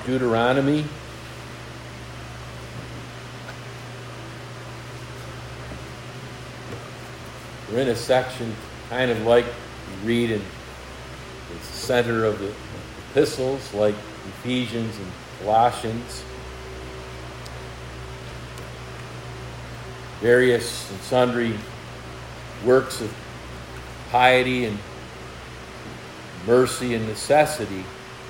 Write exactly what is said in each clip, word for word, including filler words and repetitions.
Deuteronomy. We're in a section kind of like you read in the center of the epistles, like Ephesians and Colossians. Various and sundry works of piety and mercy and necessity.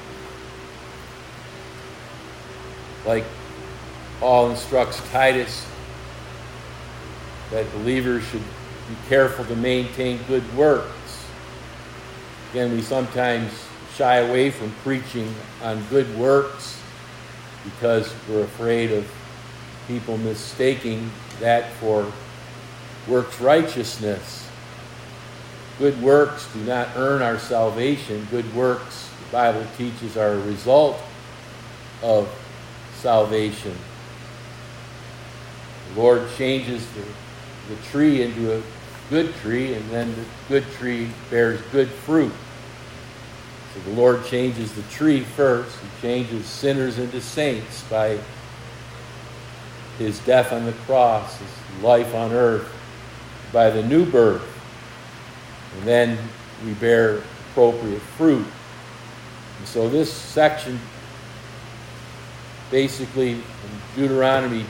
Like Paul instructs Titus that believers should be careful to maintain good works. Again, we sometimes shy away from preaching on good works because we're afraid of people mistaking that for works righteousness. Good works do not earn our salvation. Good works, the Bible teaches, are a result of salvation. The Lord changes the, the tree into a good tree, and then the good tree bears good fruit. So the Lord changes the tree first. He changes sinners into saints by his death on the cross, his life on earth, by the new birth. And then we bear appropriate fruit. And so this section, basically from Deuteronomy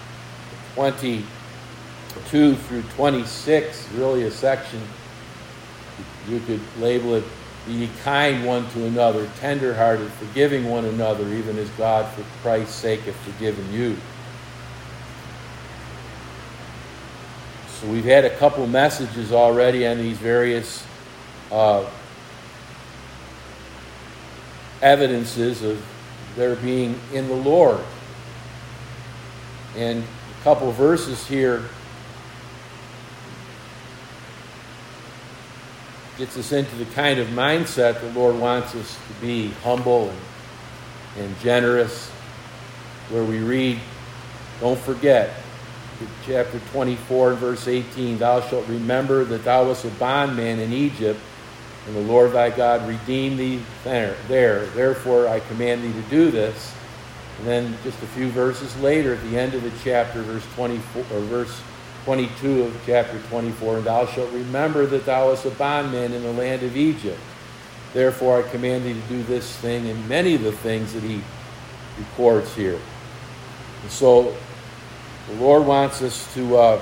twenty-two through twenty-six, really a section, you could label it, be ye kind one to another, tender-hearted, forgiving one another, even as God for Christ's sake hath forgiven you. So we've had a couple messages already on these various uh, evidences of their being in the Lord. And a couple verses here gets us into the kind of mindset the Lord wants us to be, humble and, and generous, where we read, don't forget, chapter twenty-four and verse eighteen, thou shalt remember that thou wast a bondman in Egypt, and the Lord thy God redeemed thee there. there. Therefore I command thee to do this. And then just a few verses later, at the end of the chapter, verse twenty-four or verse twenty-two of chapter twenty-four, and thou shalt remember that thou wast a bondman in the land of Egypt. Therefore I command thee to do this thing, and many of the things that he records here. And so the Lord wants us to uh,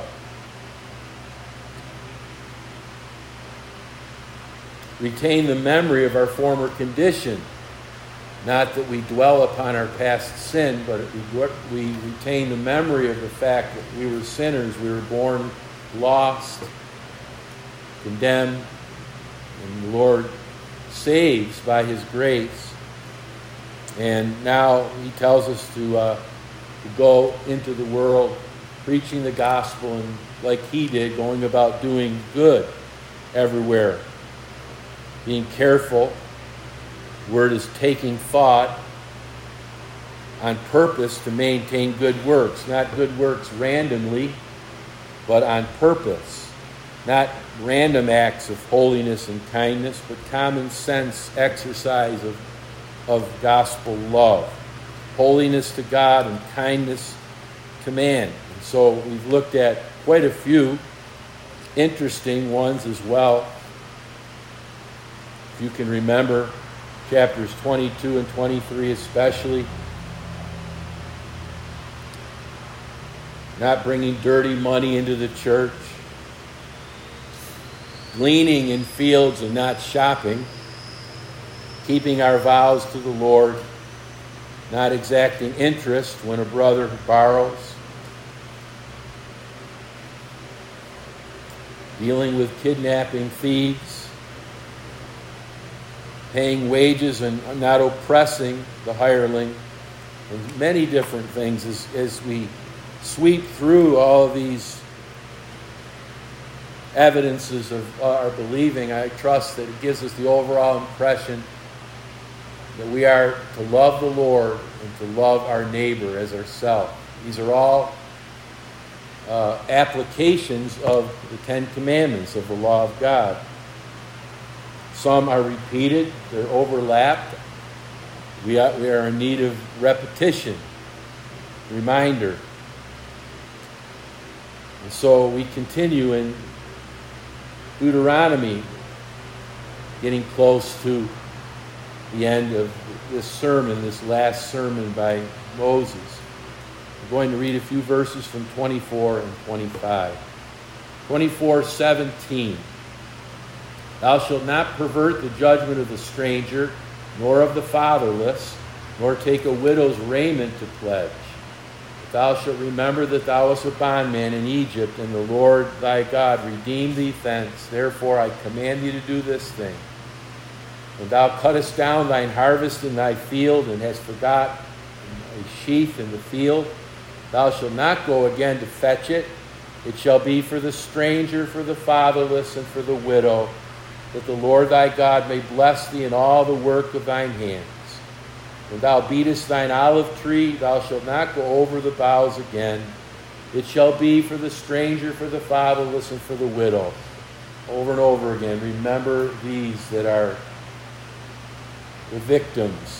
retain the memory of our former condition. Not that we dwell upon our past sin, but we retain the memory of the fact that we were sinners. We were born lost, condemned, and the Lord saves by his grace. And now he tells us to... Uh, to go into the world preaching the gospel, and like he did, going about doing good everywhere. Being careful. The word is taking thought on purpose to maintain good works. Not good works randomly, but on purpose. Not random acts of holiness and kindness, but common sense exercise of, of gospel love. Holiness to God and kindness to man. And so we've looked at quite a few interesting ones as well. If you can remember chapters twenty-two and twenty-three especially. Not bringing dirty money into the church. Gleaning in fields and not shopping. Keeping our vows to the Lord. Not exacting interest when a brother borrows. Dealing with kidnapping thieves. Paying wages and not oppressing the hireling. And many different things as, as we sweep through all of these evidences of our believing. I trust that it gives us the overall impression that we are to love the Lord and to love our neighbor as ourselves. These are all uh, applications of the Ten Commandments of the law of God. Some are repeated, they're overlapped. We are, we are in need of repetition, reminder. And so we continue in Deuteronomy, getting close to the end of this sermon, this last sermon by Moses. We're going to read a few verses from twenty-four and twenty-five. twenty-four seventeen. Thou shalt not pervert the judgment of the stranger, nor of the fatherless, nor take a widow's raiment to pledge. But thou shalt remember that thou wast a bondman in Egypt, and the Lord thy God redeemed thee thence. Therefore I command thee to do this thing. When thou cuttest down thine harvest in thy field, and hast forgot a sheaf in the field, thou shalt not go again to fetch it. It shall be for the stranger, for the fatherless, and for the widow, that the Lord thy God may bless thee in all the work of thine hands. When thou beatest thine olive tree, thou shalt not go over the boughs again. It shall be for the stranger, for the fatherless, and for the widow. Over and over again, remember these that are the victims,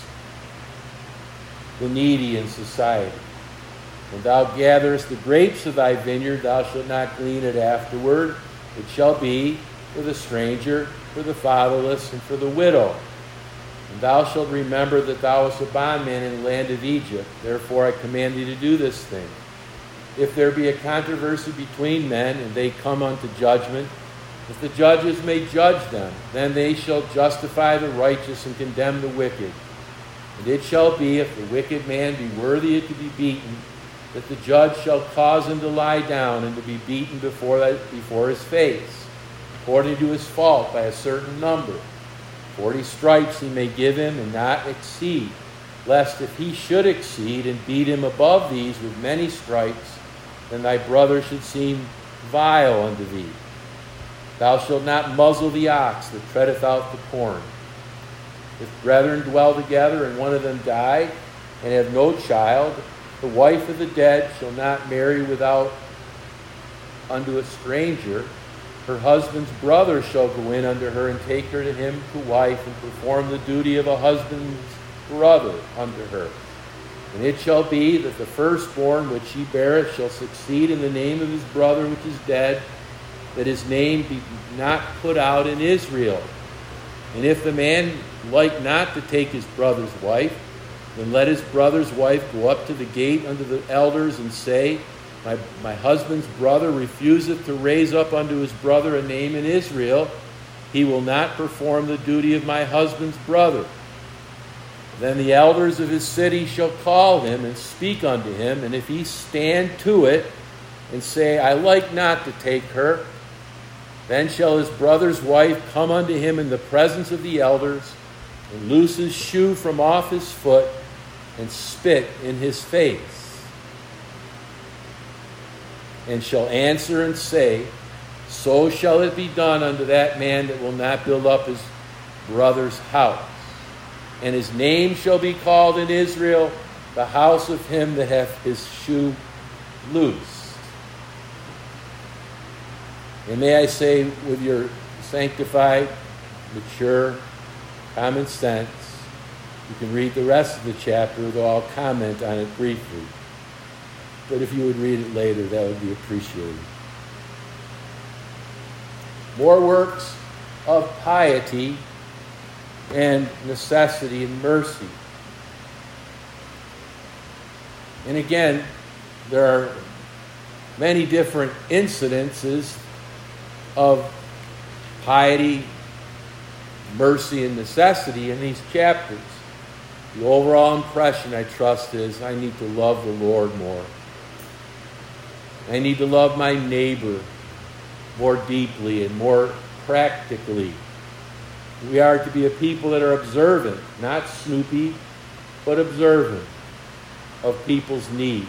the needy in society. When thou gatherest the grapes of thy vineyard, thou shalt not glean it afterward. It shall be for the stranger, for the fatherless, and for the widow. And thou shalt remember that thou wast a bondman in the land of Egypt. Therefore I command thee to do this thing. If there be a controversy between men, and they come unto judgment, if the judges may judge them, then they shall justify the righteous and condemn the wicked. And it shall be, if the wicked man be worthy to be beaten, that the judge shall cause him to lie down and to be beaten before, that, before his face, according to his fault, by a certain number. Forty stripes he may give him, and not exceed, lest if he should exceed and beat him above these with many stripes, then thy brother should seem vile unto thee. Thou shalt not muzzle the ox that treadeth out the corn. If brethren dwell together, and one of them die, and have no child, the wife of the dead shall not marry without unto a stranger. Her husband's brother shall go in unto her, and take her to him to wife, and perform the duty of a husband's brother unto her. And it shall be that the firstborn which she beareth shall succeed in the name of his brother which is dead, that his name be not put out in Israel. And if the man like not to take his brother's wife, then let his brother's wife go up to the gate unto the elders, and say, My, my husband's brother refuseth to raise up unto his brother a name in Israel. He will not perform the duty of my husband's brother. Then the elders of his city shall call him and speak unto him, and if he stand to it and say, I like not to take her, then shall his brother's wife come unto him in the presence of the elders, and loose his shoe from off his foot, and spit in his face, and shall answer and say, So shall it be done unto that man that will not build up his brother's house. And his name shall be called in Israel, the house of him that hath his shoe loosed. And may I say, with your sanctified, mature, common sense, you can read the rest of the chapter, though I'll comment on it briefly. But if you would read it later, that would be appreciated. More works of piety and necessity and mercy. And again, there are many different incidences of piety, mercy, and necessity in these chapters. The overall impression, I trust, is I need to love the Lord more. I need to love my neighbor more deeply and more practically. We are to be a people that are observant, not snoopy, but observant of people's needs.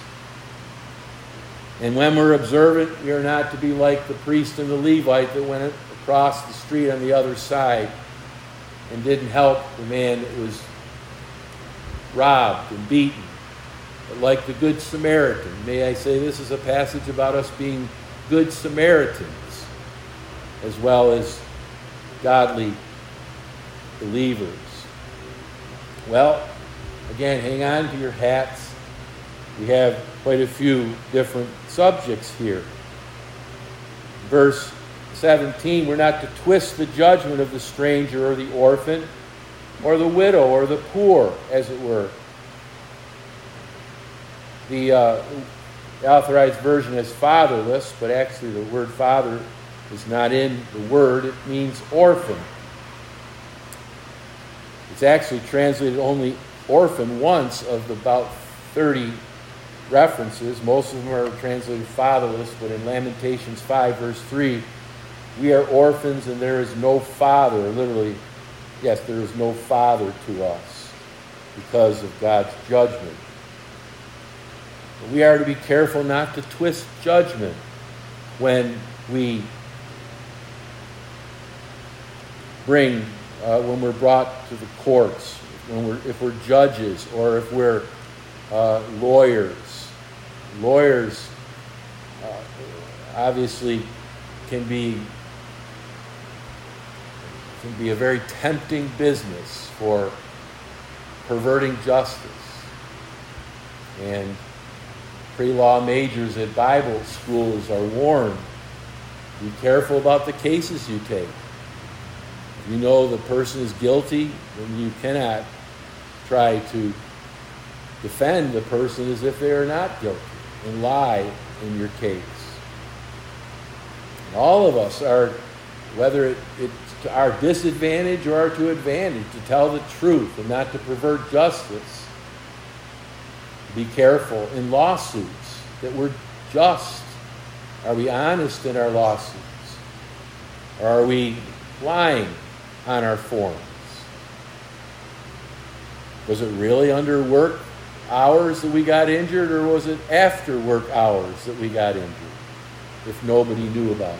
And when we're observant, we are not to be like the priest and the Levite that went across the street on the other side and didn't help the man that was robbed and beaten. But like the Good Samaritan, may I say this is a passage about us being good Samaritans as well as godly believers. Well, again, hang on to your hats. We have quite a few different subjects here. Verse seventeen, we're not to twist the judgment of the stranger or the orphan or the widow or the poor, as it were. The, uh, the Authorized Version is fatherless, but actually the word father is not in the word. It means orphan. It's actually translated only orphan once of about thirty references. Most of them are translated fatherless, but in Lamentations five, verse three, we are orphans and there is no father. Literally, yes, there is no father to us because of God's judgment. But we are to be careful not to twist judgment when we bring, uh, when we're brought to the courts, when we're, if we're judges or if we're uh, lawyers. Lawyers uh, obviously can be can be a very tempting business for perverting justice. And pre-law majors at Bible schools are warned, be careful about the cases you take. If you know the person is guilty, then you cannot try to defend the person as if they are not guilty and lie in your case. And all of us are, whether it, it's to our disadvantage or our to advantage, to tell the truth and not to pervert justice. Be careful in lawsuits that we're just. Are we honest in our lawsuits? Or are we lying on our forms? Was it really under work hours that we got injured, or was it after work hours that we got injured if nobody knew about it?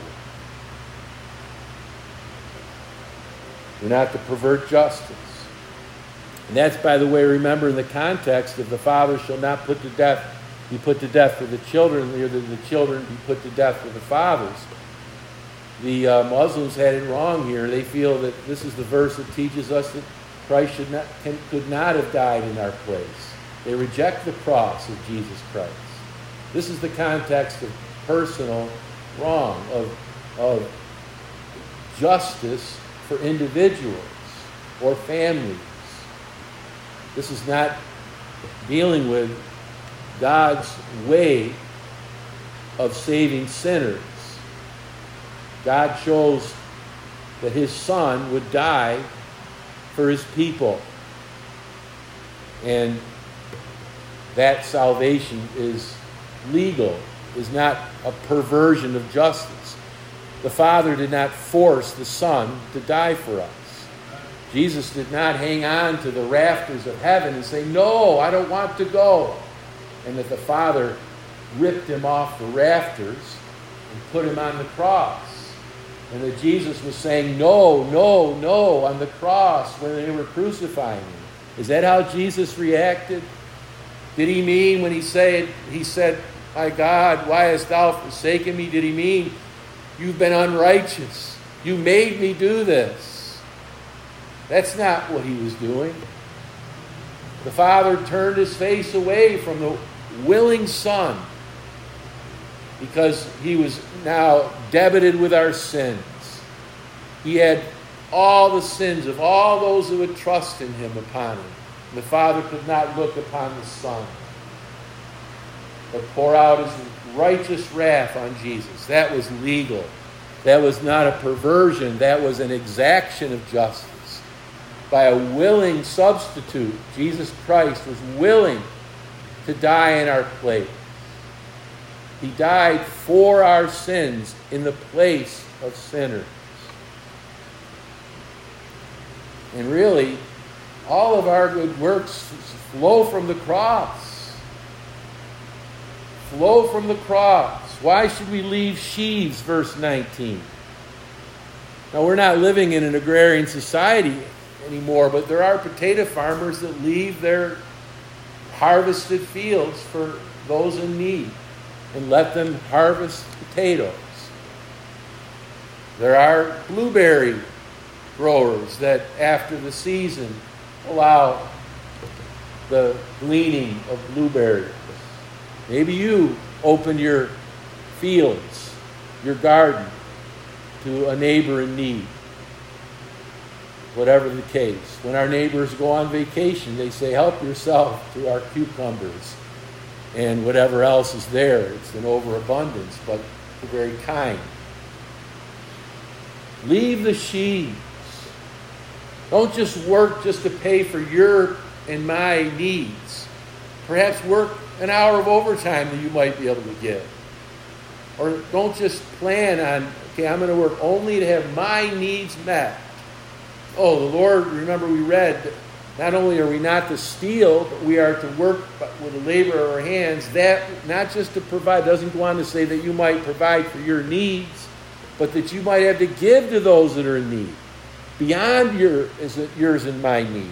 We're not to pervert justice. And that's, by the way, remember in the context of the father shall not put to death, be put to death for the children, or the, the children be put to death for the fathers. The uh, Muslims had it wrong here. They feel that this is the verse that teaches us that Christ should not, can, could not have died in our place. They reject the cross of Jesus Christ. This is the context of personal wrong, of, of justice for individuals or families. This is not dealing with God's way of saving sinners. God chose that his Son would die for his people. And that salvation is legal, is not a perversion of justice. The Father did not force the Son to die for us. Jesus did not hang on to the rafters of heaven and say, "No, I don't want to go." And that the Father ripped him off the rafters and put him on the cross. And that Jesus was saying, "No, no, no," on the cross when they were crucifying him. Is that how Jesus reacted? Did he mean when he said, he said, "My God, why hast thou forsaken me?" Did he mean, "You've been unrighteous. You made me do this"? That's not what he was doing. The Father turned his face away from the willing Son because he was now debited with our sins. He had all the sins of all those who would trust in him upon him. The Father could not look upon the Son, but pour out his righteous wrath on Jesus. That was legal. That was not a perversion. That was an exaction of justice. By a willing substitute, Jesus Christ was willing to die in our place. He died for our sins in the place of sinners. And really, all of our good works flow from the cross. Flow from the cross. Why should we leave sheaves? Verse nineteen. Now, we're not living in an agrarian society anymore, but there are potato farmers that leave their harvested fields for those in need and let them harvest potatoes. There are blueberry growers that after the season allow the gleaning of blueberries. Maybe you open your fields, your garden, to a neighbor in need. Whatever the case. When our neighbors go on vacation, they say, help yourself to our cucumbers and whatever else is there. It's an overabundance, but very kind. Leave the sheaves. Don't just work just to pay for your and my needs. Perhaps work an hour of overtime that you might be able to get. Or don't just plan on, okay, I'm going to work only to have my needs met. Oh, the Lord, remember we read, that not only are we not to steal, but we are to work with the labor of our hands. That, not just to provide, doesn't go on to say that you might provide for your needs, but that you might have to give to those that are in need. Beyond your, is it yours and my needs.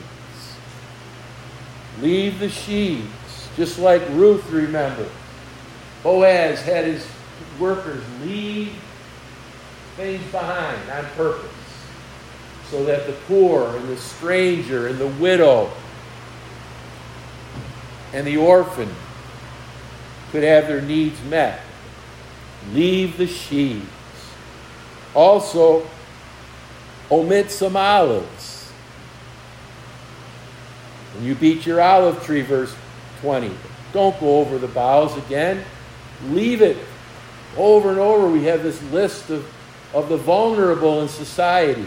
Leave the sheaves, just like Ruth, remember. Boaz had his workers leave things behind on purpose, so that the poor and the stranger and the widow and the orphan could have their needs met. Leave the sheaves. Also, omit some olives. When you beat your olive tree, verse twenty, don't go over the boughs again. Leave it. Over and over, we have this list of, of the vulnerable in society.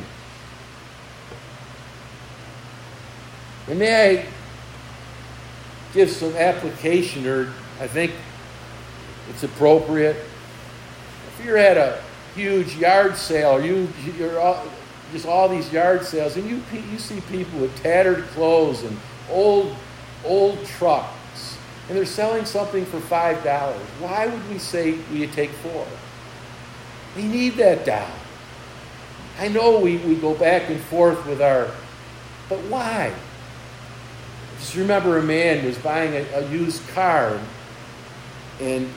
And may I give some application, or I think it's appropriate. If you're at a huge yard sale, or you, you're all, just all these yard sales, and you you see people with tattered clothes and old old trucks, and they're selling something for five dollars. Why would we say we take four? We need that dollar. I know we, we go back and forth with our, but why? Just remember a man was buying a, a used car, and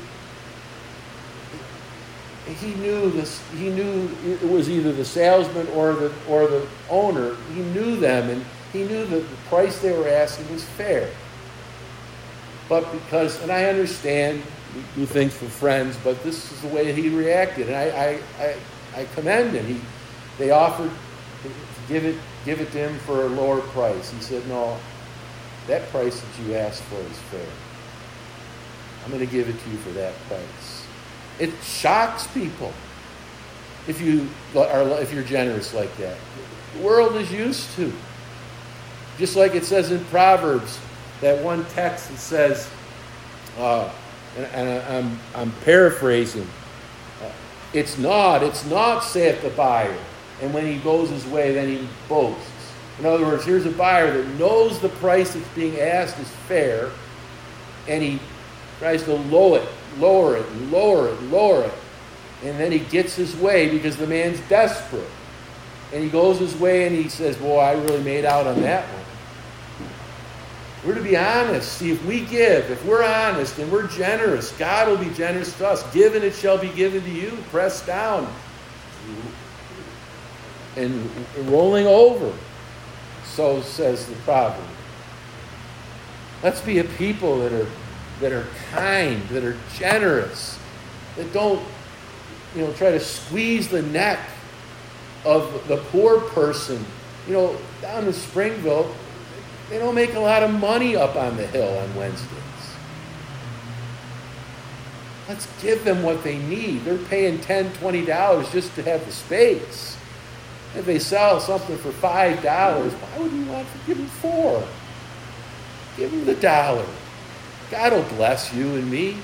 he, he knew this. He knew it was either the salesman or the or the owner. He knew them, and he knew that the price they were asking was fair. But because, and I understand, we do things for friends, but this is the way he reacted, and I I, I, I commend him. He they offered to give it give it to him for a lower price. He said, no. That price that you asked for is fair. I'm going to give it to you for that price. It shocks people if you are if you're generous like that. The world is used to. Just like it says in Proverbs, that one text that says, uh, and, and I'm I'm paraphrasing. Uh, it's not, it's not, saith the buyer, and when he goes his way, then he boasts. In other words, here's a buyer that knows the price that's being asked is fair, and he tries to lower it, lower it, lower it, lower it. And then he gets his way because the man's desperate. And he goes his way and he says, boy, I really made out on that one. We're to be honest. See, if we give, if we're honest and we're generous, God will be generous to us. Give and it shall be given to you, pressed down and rolling over. So says the proverb. Let's be a people that are that are kind, that are generous, that don't, you know, try to squeeze the neck of the poor person. You know, down in Springville, they don't make a lot of money up on the hill on Wednesdays. Let's give them what they need. They're paying ten dollars, twenty dollars just to have the space. If they sell something for five dollars, why would you want to give them four? Give them the dollar. God will bless you and me.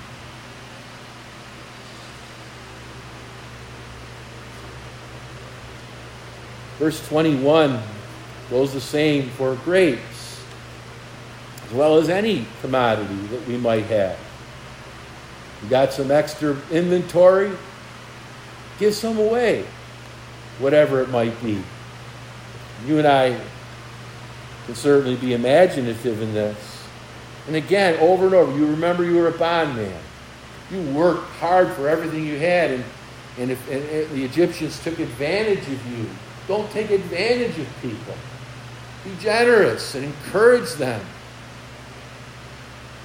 Verse twenty-one goes the same for grapes, as well as any commodity that we might have. You got some extra inventory? Give some away. Whatever it might be. You and I can certainly be imaginative in this. And again, over and over, you remember you were a bondman. You worked hard for everything you had, and, and if and, and the Egyptians took advantage of you, don't take advantage of people. Be generous and encourage them.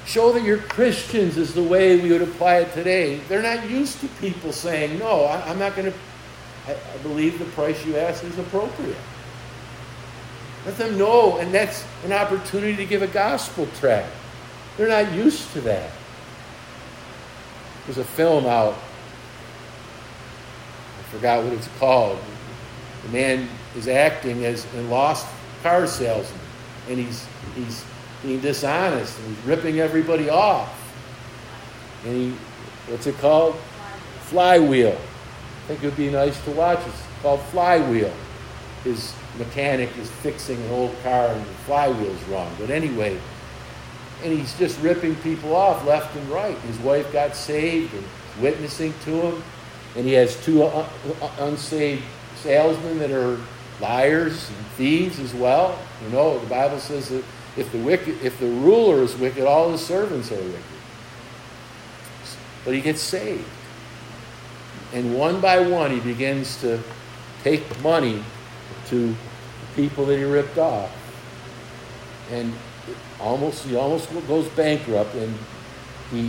Show that you're Christians is the way we would apply it today. They're not used to people saying, no, I, I'm not going to, I believe the price you ask is appropriate. Let them know, and that's an opportunity to give a gospel tract. They're not used to that. There's a film out, I forgot what it's called. The man is acting as a lost car salesman, and he's he's being dishonest, and he's ripping everybody off. And he, what's it called? Flywheel. I think it would be nice to watch. It's called Flywheel. His mechanic is fixing an old car and the flywheel's wrong. But anyway, and he's just ripping people off left and right. His wife got saved and witnessing to him. And he has two un- unsaved salesmen that are liars and thieves as well. You know, the Bible says that if the wicked, if the ruler is wicked, all his servants are wicked. But he gets saved. And one by one, he begins to take money to the people that he ripped off. And it almost he almost goes bankrupt, and he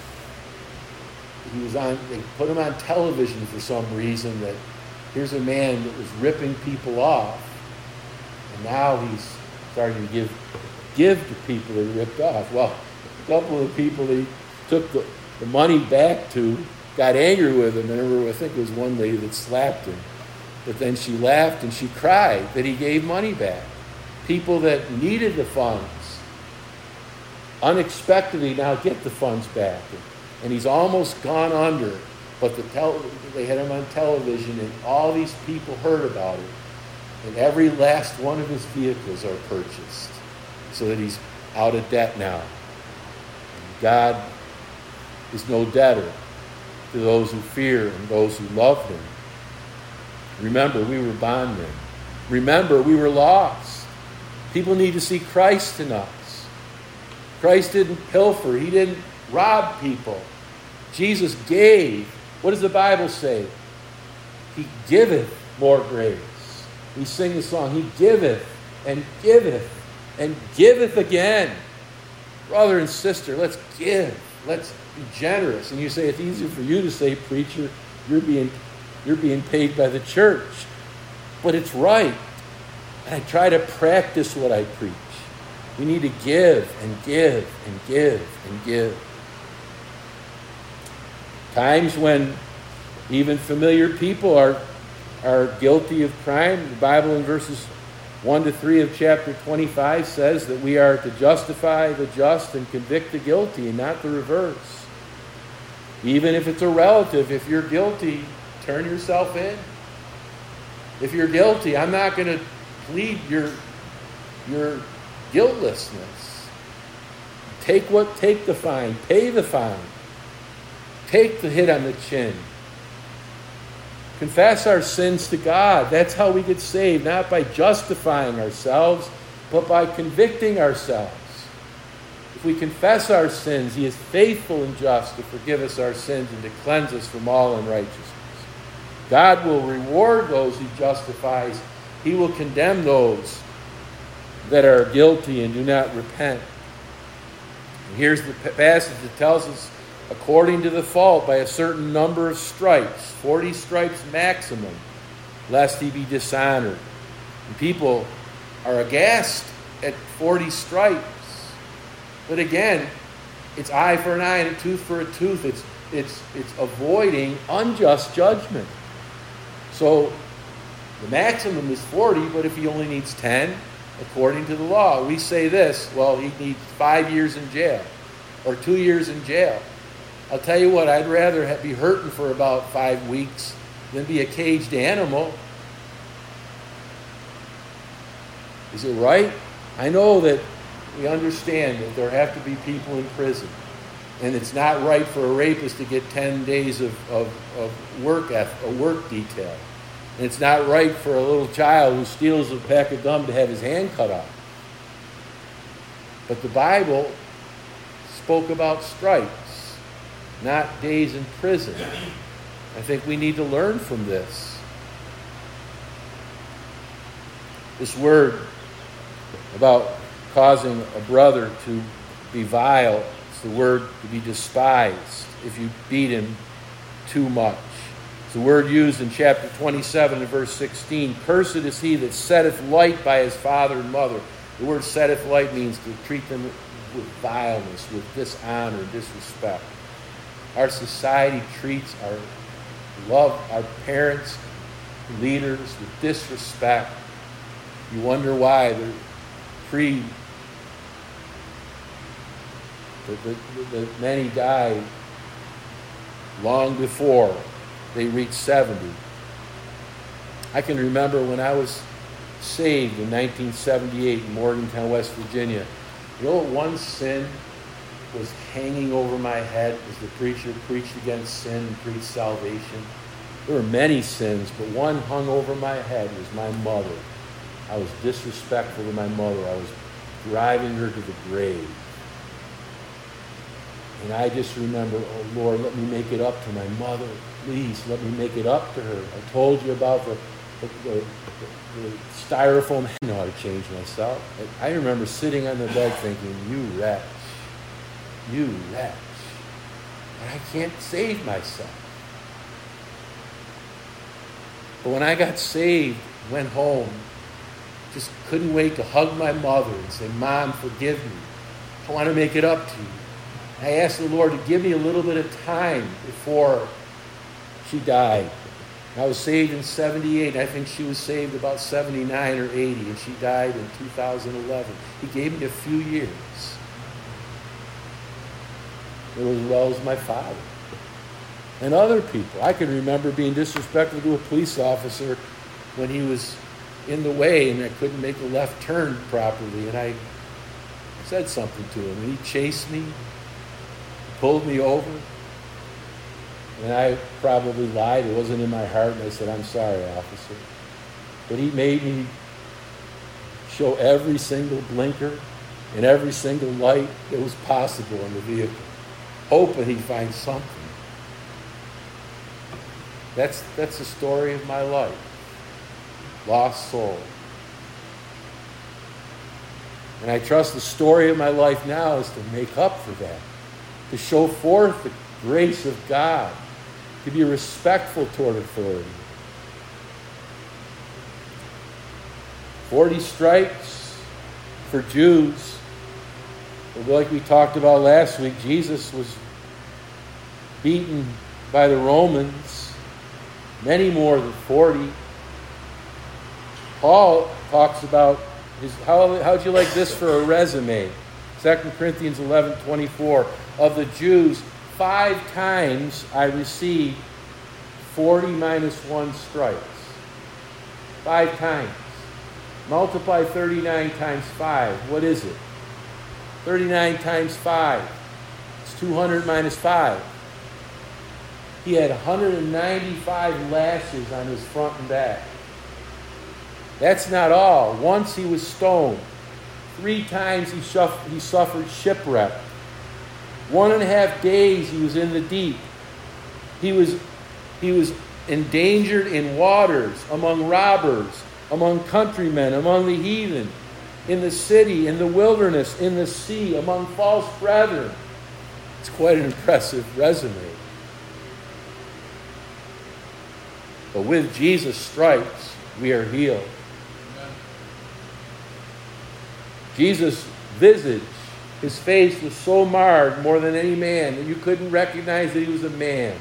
he was on they put him on television for some reason, that here's a man that was ripping people off, and now he's starting to give give to people that he ripped off. Well, a couple of the people that he took the, the money back to got angry with him. And I think it was one lady that slapped him. But then she laughed and she cried that he gave money back. People that needed the funds unexpectedly now get the funds back. And he's almost gone under. But the tel- they had him on television, and all these people heard about it. And every last one of his vehicles are purchased, so that he's out of debt now. And God is no debtor to those who fear and those who love him. Remember, we were bondmen. Remember, we were lost. People need to see Christ in us. Christ didn't pilfer. He didn't rob people. Jesus gave. What does the Bible say? He giveth more grace. We sing the song, He giveth and giveth and giveth again. Brother and sister, let's give. Let's be generous. And you say, it's easier for you to say, preacher, you're being you're being paid by the church. But it's right. And I try to practice what I preach. We need to give and give and give and give. Times when even familiar people are, are guilty of crime. The Bible in verses one to three of chapter twenty-five says that we are to justify the just and convict the guilty, and not the reverse. Even if it's a relative, if you're guilty, turn yourself in. If you're guilty, I'm not going to plead your, your guiltlessness. Take what, take the fine, pay the fine. Take the hit on the chin. Confess our sins to God. That's how we get saved, not by justifying ourselves, but by convicting ourselves. If we confess our sins, He is faithful and just to forgive us our sins and to cleanse us from all unrighteousness. God will reward those He justifies. He will condemn those that are guilty and do not repent. And here's the passage that tells us, according to the fault, by a certain number of stripes, forty stripes maximum, lest he be dishonored. And people are aghast at forty stripes. But again, it's eye for an eye and a tooth for a tooth. It's, it's, it's avoiding unjust judgment. So the maximum is forty, but if he only needs ten, according to the law, we say this, well, he needs five years in jail or two years in jail. I'll tell you what, I'd rather be hurting for about five weeks than be a caged animal. Is it right? I know that we understand that there have to be people in prison. And it's not right for a rapist to get ten days of, of, of work, a work detail. And it's not right for a little child who steals a pack of gum to have his hand cut off. But the Bible spoke about stripes, not days in prison. I think we need to learn from this. This word about causing a brother to be vile It's the word to be despised if you beat him too much. It's the word used in chapter twenty-seven and verse sixteen. Cursed is he that setteth light by his father and mother. The word setteth light means to treat them with vileness, with dishonor, disrespect. Our society treats our love, our parents, leaders with disrespect. You wonder why they're pre that the, the, the many died long before they reached seventy. I can remember when I was saved in nineteen seventy-eight in Morgantown, West Virginia. You know what one sin was hanging over my head as the preacher preached against sin and preached salvation? There were many sins, but one hung over my head was my mother. I was disrespectful to my mother. I was driving her to the grave. And I just remember, oh Lord, let me make it up to my mother. Please, let me make it up to her. I told you about the, the, the, the, the styrofoam. I know how to change myself. I remember sitting on the bed thinking, you wretch, you wretch. And I can't save myself. But when I got saved, went home, just couldn't wait to hug my mother and say, Mom, forgive me. I want to make it up to you. I asked the Lord to give me a little bit of time before she died. I was saved in seventy-eight. I think she was saved about seventy-nine or eighty, and she died in two thousand eleven. He gave me a few years. It was as well as my father. And other people. I can remember being disrespectful to a police officer when he was in the way and I couldn't make a left turn properly. And I said something to him. And he chased me, pulled me over. And I probably lied. It wasn't in my heart. And I said, I'm sorry, officer. But he made me show every single blinker and every single light that was possible in the vehicle, hoping he'd find something. That's, that's the story of my life. Lost soul. And I trust the story of my life now is to make up for that, to show forth the grace of God, to be respectful toward authority. Forty stripes for Jews. Like we talked about last week, Jesus was beaten by the Romans many more than forty. Paul talks about his, how how'd you like this for a resume? Second Corinthians eleven twenty-four. Of the Jews, five times I received forty minus one stripes. Five times. Multiply thirty-nine times five. What is it? thirty-nine times five. It's two hundred minus five. He had one hundred ninety-five lashes on his front and back. That's not all. Once he was stoned. Three times he, shuff- he suffered shipwreck. One and a half days he was in the deep. He was, he was endangered in waters, among robbers, among countrymen, among the heathen, in the city, in the wilderness, in the sea, among false brethren. It's quite an impressive resume. But with Jesus' stripes, we are healed. Jesus' visage, his face was so marred more than any man that you couldn't recognize that he was a man.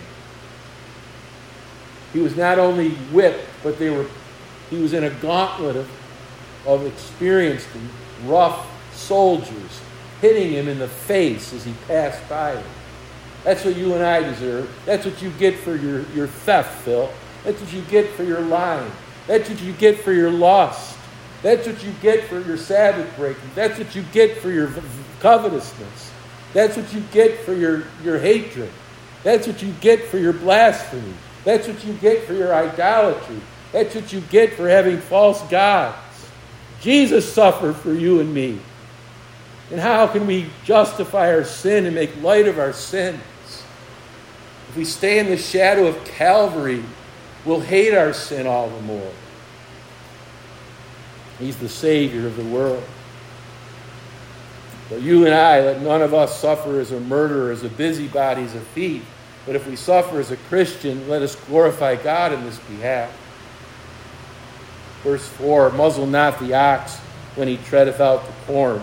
He was not only whipped, but they were, he was in a gauntlet of, of experienced and rough soldiers hitting him in the face as he passed by them. That's what you and I deserve. That's what you get for your, your theft, Phil. That's what you get for your lying. That's what you get for your lust. That's what you get for your Sabbath breaking. That's what you get for your covetousness. That's what you get for your, your hatred. That's what you get for your blasphemy. That's what you get for your idolatry. That's what you get for having false gods. Jesus suffered for you and me. And how can we justify our sin and make light of our sins? If we stay in the shadow of Calvary, we'll hate our sin all the more. He's the Savior of the world. But you and I, let none of us suffer as a murderer, as a busybody, as a thief. But if we suffer as a Christian, let us glorify God in this behalf. Verse four, muzzle not the ox when he treadeth out the corn.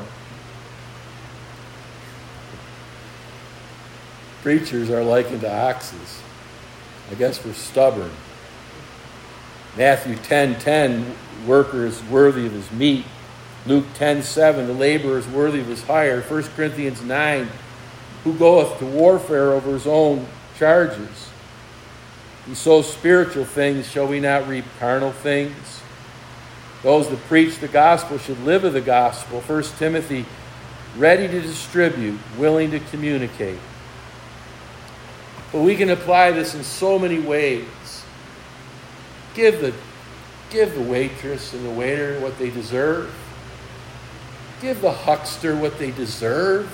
Preachers are likened to oxes. I guess we're stubborn. Matthew ten ten, worker is worthy of his meat. Luke ten seven, the laborer is worthy of his hire. First Corinthians nine, who goeth to warfare over his own charges? We sow spiritual things, shall we not reap carnal things? Those that preach the gospel should live of the gospel. First Timothy, ready to distribute, willing to communicate. But we can apply this in so many ways. Give the, give the waitress and the waiter what they deserve. Give the huckster what they deserve.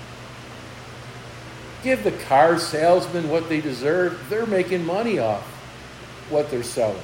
Give the car salesman what they deserve. They're making money off what they're selling.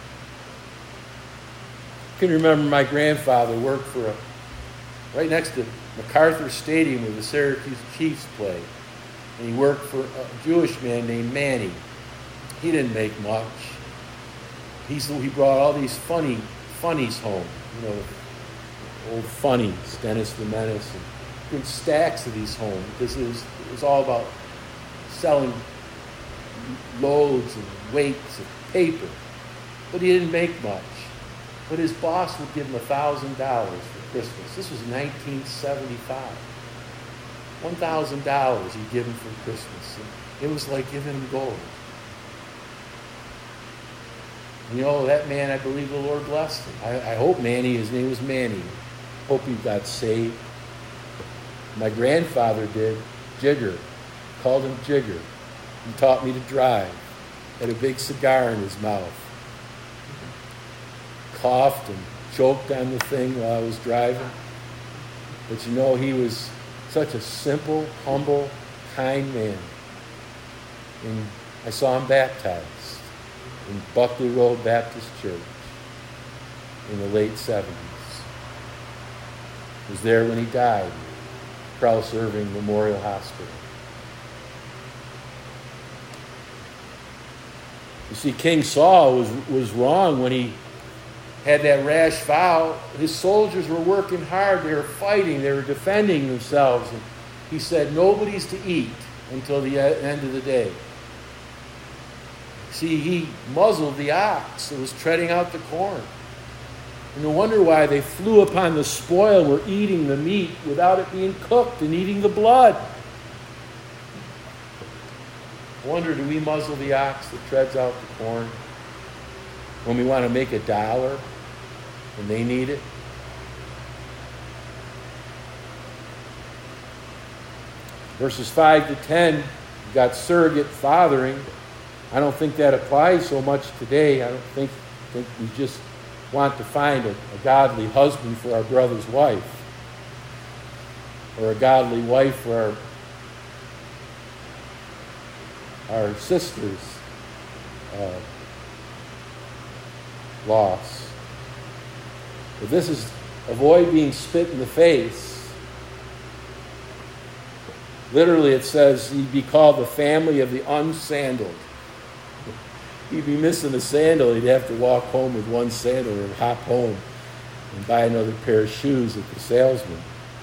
I can remember my grandfather worked for a, right next to MacArthur Stadium where the Syracuse Chiefs play. And he worked for a Jewish man named Manny. He didn't make much. He's, he brought all these funny funnies home, you know, old funnies, Dennis the Menace, and bring stacks of these home because it was, it was all about selling loads and weights of paper. But he didn't make much. But his boss would give him one thousand dollars for Christmas. This was nineteen seventy-five. one thousand dollars he'd give him for Christmas. And it was like giving him gold. You know, that man, I believe the Lord blessed him. I, I hope Manny, his name was Manny. Hope he got saved. My grandfather did. Jigger. Called him Jigger. He taught me to drive. Had a big cigar in his mouth. Coughed and choked on the thing while I was driving. But you know, he was such a simple, humble, kind man. And I saw him baptized in Buckley Road Baptist Church in the late seventies. He was there when he died, Krause Irving Memorial Hospital. You see, King Saul was, was wrong when he had that rash vow. His soldiers were working hard. They were fighting. They were defending themselves. And he said, nobody's to eat until the end of the day. See, he muzzled the ox that was treading out the corn. And no wonder why they flew upon the spoil and were eating the meat without it being cooked and eating the blood. I wonder, do we muzzle the ox that treads out the corn when we want to make a dollar and they need it? Verses five to ten, you've got surrogate fathering. I don't think that applies so much today. I don't think, think we just want to find a, a godly husband for our brother's wife, or a godly wife for our, our sister's uh, loss. But this is avoid being spit in the face. Literally, it says he'd be called the family of the unsandaled. He'd be missing a sandal. He'd have to walk home with one sandal or hop home and buy another pair of shoes at the salesman.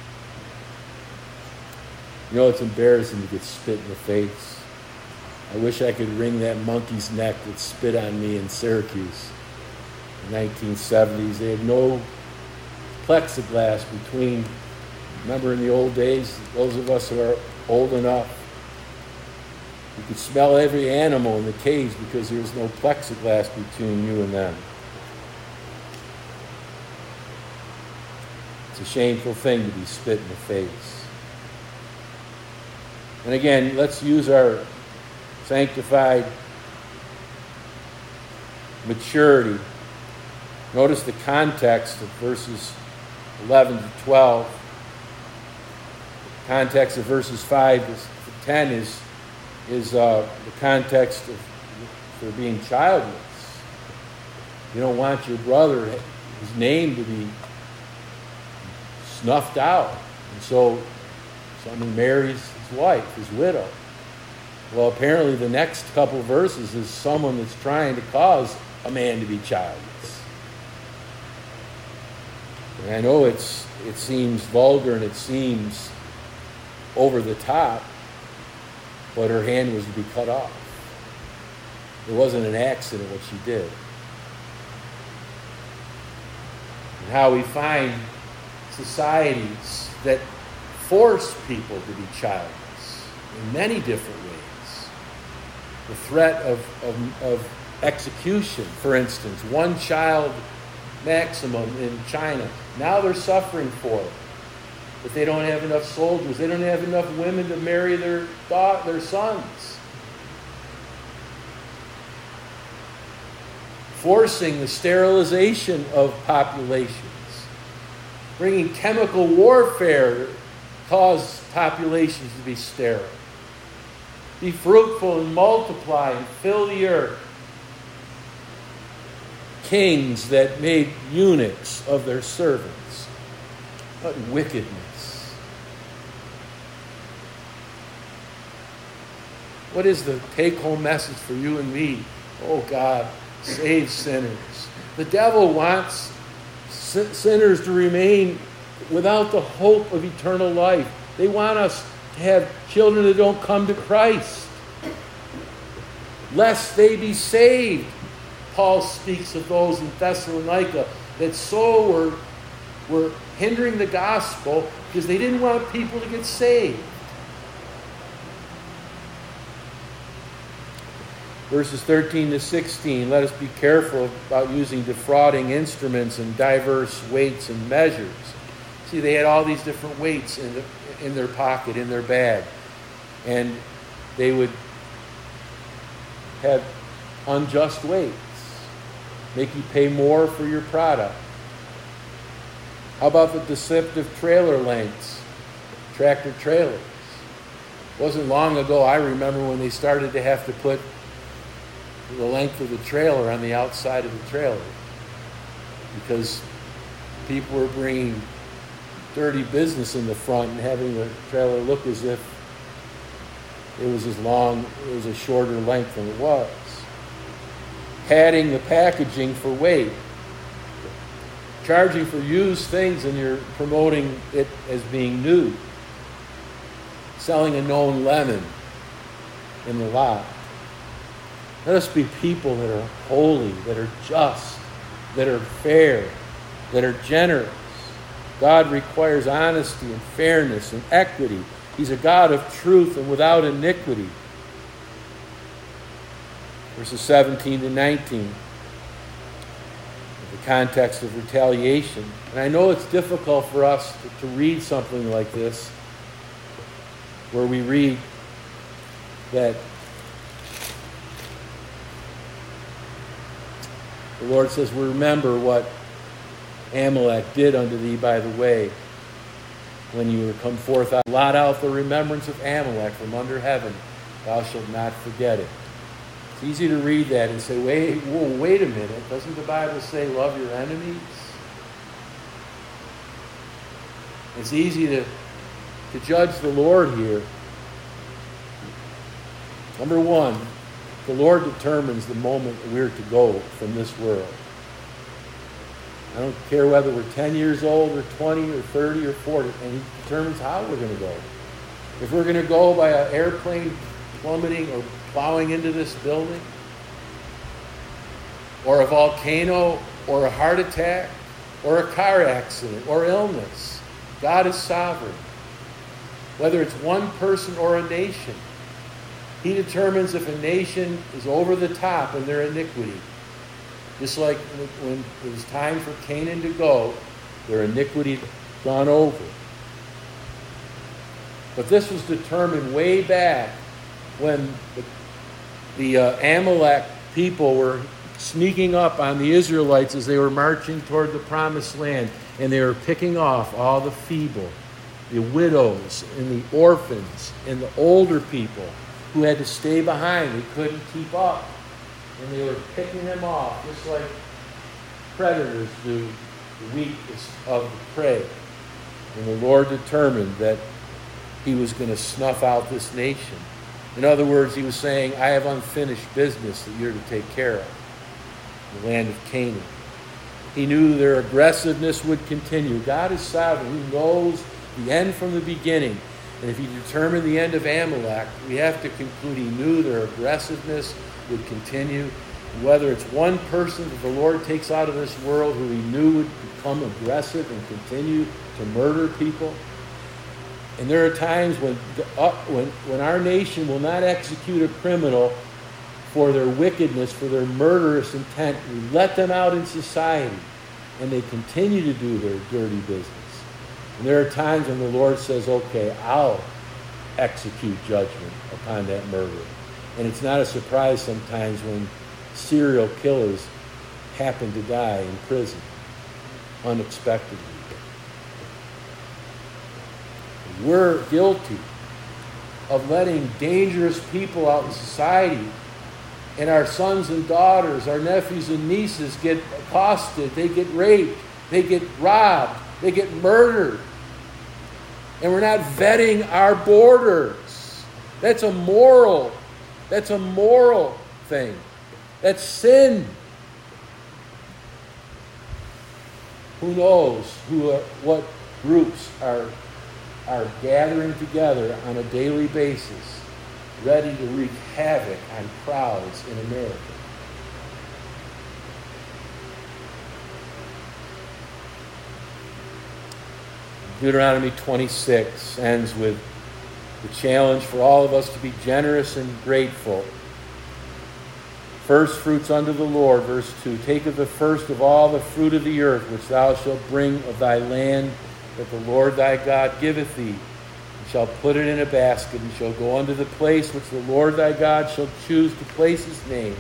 You know, it's embarrassing to get spit in the face. I wish I could wring that monkey's neck that spit on me in Syracuse in the nineteen seventies. They had no plexiglass between. Remember in the old days, those of us who are old enough, you could smell every animal in the cage because there was no plexiglass between you and them. It's a shameful thing to be spit in the face. And again, let's use our sanctified maturity. Notice the context of verses eleven to twelve. The context of verses five to ten is is uh, the context of for being childless. You don't want your brother, his name to be snuffed out. And so Someone marries his wife, his widow. Well, apparently the next couple of verses is someone that's trying to cause a man to be childless. And I know it's it seems vulgar and it seems over the top, but her hand was to be cut off. It wasn't an accident what she did. And how we find societies that force people to be childless in many different ways. The threat of, of, of execution, for instance, one child maximum in China. Now they're suffering for it. But they don't have enough soldiers. They don't have enough women to marry their daughter, their sons. Forcing the sterilization of populations. Bringing chemical warfare cause populations to be sterile. Be fruitful and multiply and fill the earth. Kings that made eunuchs of their servants. What wickedness. What is the take-home message for you and me? Oh God, save sinners. The devil wants sinners to remain without the hope of eternal life. They want us to have children that don't come to Christ, lest they be saved. Paul speaks of those in Thessalonica that so were, were hindering the gospel because they didn't want people to get saved. Verses thirteen to sixteen, let us be careful about using defrauding instruments and diverse weights and measures. See, they had all these different weights in, the, in their pocket, in their bag. And they would have unjust weights, make you pay more for your product. How about the deceptive trailer lengths, tractor trailers? It wasn't long ago, I remember when they started to have to put the length of the trailer on the outside of the trailer because people were bringing dirty business in the front and having the trailer look as if it was as long, it was a shorter length than it was. Padding the packaging for weight. Charging for used things and you're promoting it as being new. Selling a known lemon in the lot. Let us be people that are holy, that are just, that are fair, that are generous. God requires honesty and fairness and equity. He's a God of truth and without iniquity. Verses seventeen to nineteen. The context of retaliation. And I know it's difficult for us to, to read something like this, where we read that the Lord says, remember what Amalek did unto thee by the way when you were come forth out. Blot out the remembrance of Amalek from under heaven. Thou shalt not forget it. It's easy to read that and say, wait, whoa, wait a minute. Doesn't the Bible say love your enemies? It's easy to, to judge the Lord here. Number one, the Lord determines the moment we're to go from this world. I don't care whether we're ten years old or twenty or thirty or forty, and He determines how we're going to go. If we're going to go by an airplane plummeting or plowing into this building, or a volcano, or a heart attack, or a car accident, or illness, God is sovereign. Whether it's one person or a nation, He determines if a nation is over the top in their iniquity. Just like when it was time for Canaan to go, their iniquity gone over. But this was determined way back when the, the uh, Amalek people were sneaking up on the Israelites as they were marching toward the promised land, and they were picking off all the feeble, the widows and the orphans and the older people who had to stay behind. They couldn't keep up. And they were picking them off, just like predators do the weakest of the prey. And the Lord determined that he was going to snuff out this nation. In other words, he was saying, I have unfinished business that you're to take care of, the land of Canaan. He knew their aggressiveness would continue. God is sovereign. He knows the end from the beginning. And if he determined the end of Amalek, we have to conclude he knew their aggressiveness would continue. Whether it's one person that the Lord takes out of this world who he knew would become aggressive and continue to murder people. And there are times when, uh, when, when our nation will not execute a criminal for their wickedness, for their murderous intent. We let them out in society, and they continue to do their dirty business. And there are times when the Lord says, okay, I'll execute judgment upon that murderer. And it's not a surprise sometimes when serial killers happen to die in prison unexpectedly. We're guilty of letting dangerous people out in society, and our sons and daughters, our nephews and nieces get accosted, they get raped, they get robbed, they get murdered. And we're not vetting our borders. That's a moral, that's a moral thing. That's sin. Who knows who, uh, what groups are, are gathering together on a daily basis, ready to wreak havoc on crowds in America. Deuteronomy twenty-six ends with the challenge for all of us to be generous and grateful. First fruits unto the Lord, verse two. Take of the first of all the fruit of the earth, which thou shalt bring of thy land, that the Lord thy God giveth thee. And shalt put it in a basket, and shall go unto the place which the Lord thy God shall choose to place his name.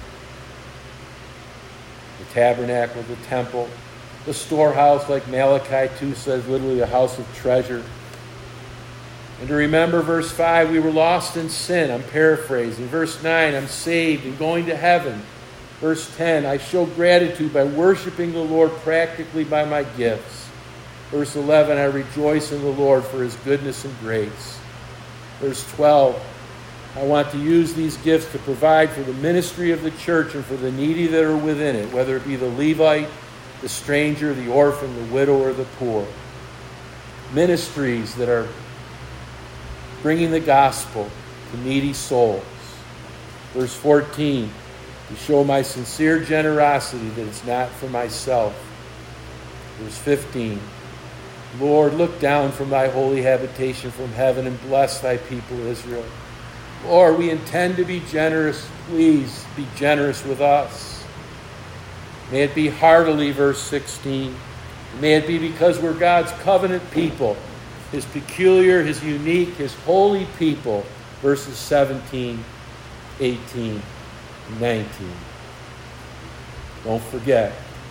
The tabernacle, the temple, the storehouse, like Malachi two says, literally a house of treasure. And to remember, verse five, we were lost in sin. I'm paraphrasing. Verse nine, I'm saved and going to heaven. Verse ten, I show gratitude by worshiping the Lord practically by my gifts. Verse eleven, I rejoice in the Lord for his goodness and grace. Verse twelve, I want to use these gifts to provide for the ministry of the church and for the needy that are within it, whether it be the Levite, the stranger, the orphan, the widow, or the poor. Ministries that are bringing the gospel to needy souls. Verse fourteen, to show my sincere generosity that it's not for myself. Verse fifteen, Lord, look down from thy holy habitation from heaven and bless thy people Israel. Lord, we intend to be generous. Please be generous with us. May it be heartily, verse sixteen. May it be because we're God's covenant people, his peculiar, his unique, his holy people, verses seventeen, eighteen, and nineteen. Don't forget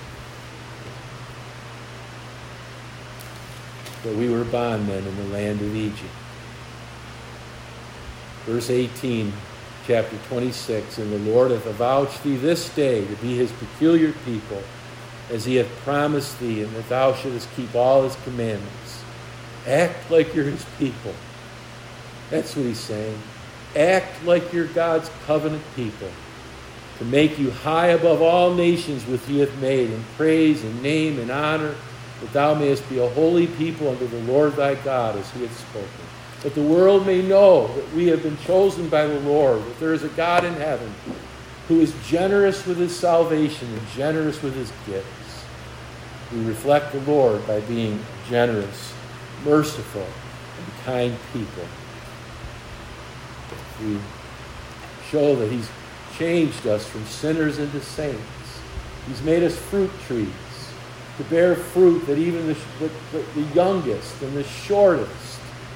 that we were bondmen in the land of Egypt. Verse eighteen, chapter twenty-six, and the Lord hath avouched thee this day to be his peculiar people, as he hath promised thee, and that thou shouldest keep all his commandments. Act like you're his people. That's what he's saying. Act like you're God's covenant people, to make you high above all nations which he hath made, in praise and name and honor, that thou mayest be a holy people unto the Lord thy God, as he hath spoken. That the world may know that we have been chosen by the Lord, that there is a God in heaven who is generous with his salvation and generous with his gifts. We reflect the Lord by being generous, merciful, and kind people. We show that he's changed us from sinners into saints. He's made us fruit trees to bear fruit that even the, the, the youngest and the shortest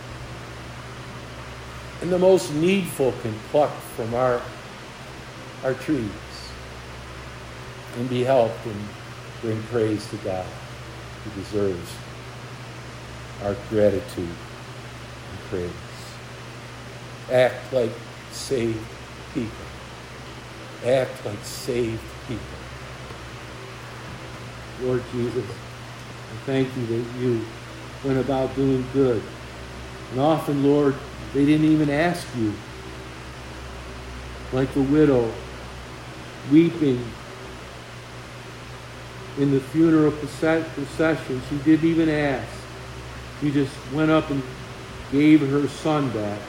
and the most needful can pluck from our, our trees and be helped and bring praise to God, who deserves our gratitude and praise. Act like saved people. Act like saved people. Lord Jesus, I thank you that you went about doing good. And often, Lord, They didn't even ask you. Like the widow weeping in the funeral procession, she didn't even ask. She just went up and gave her son back.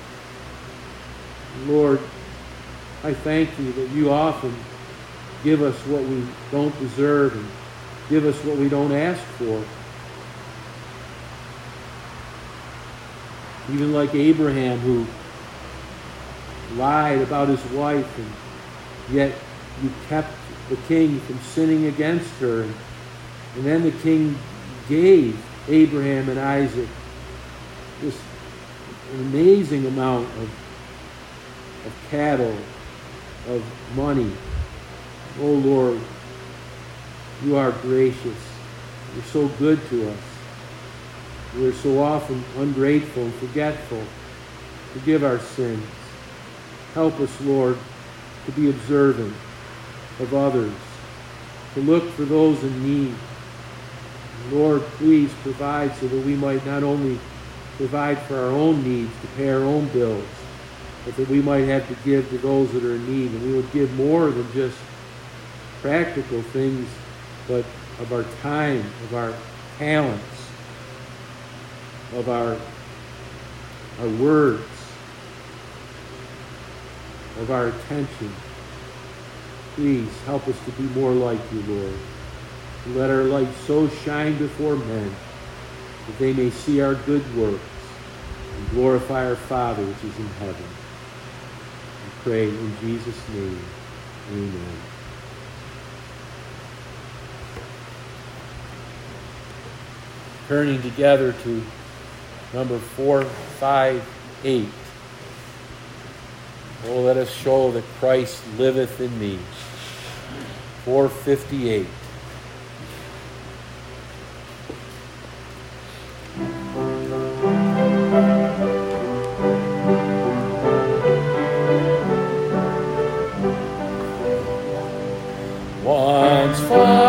Lord, I thank you that you often give us what we don't deserve and give us what we don't ask for. Even like Abraham, who lied about his wife, and yet you kept the king from sinning against her. And, and then the king gave Abraham and Isaac this amazing amount of, of cattle, of money. Oh Lord, you are gracious. You're so good to us. We're so often ungrateful and forgetful. Forgive our sins. Help us, Lord, to be observant of others, to look for those in need. Lord, please provide so that we might not only provide for our own needs, to pay our own bills, but that we might have to give to those that are in need. And we would give more than just practical things, but of our time, of our talents, of our, our words, of our attention. Please help us to be more like you, Lord. Let our light so shine before men that they may see our good works and glorify our Father which is in heaven. We pray in Jesus' name. Amen. Turning together to number four, five, eight. Oh, let us show that Christ liveth in me. four fifty-eight. Once for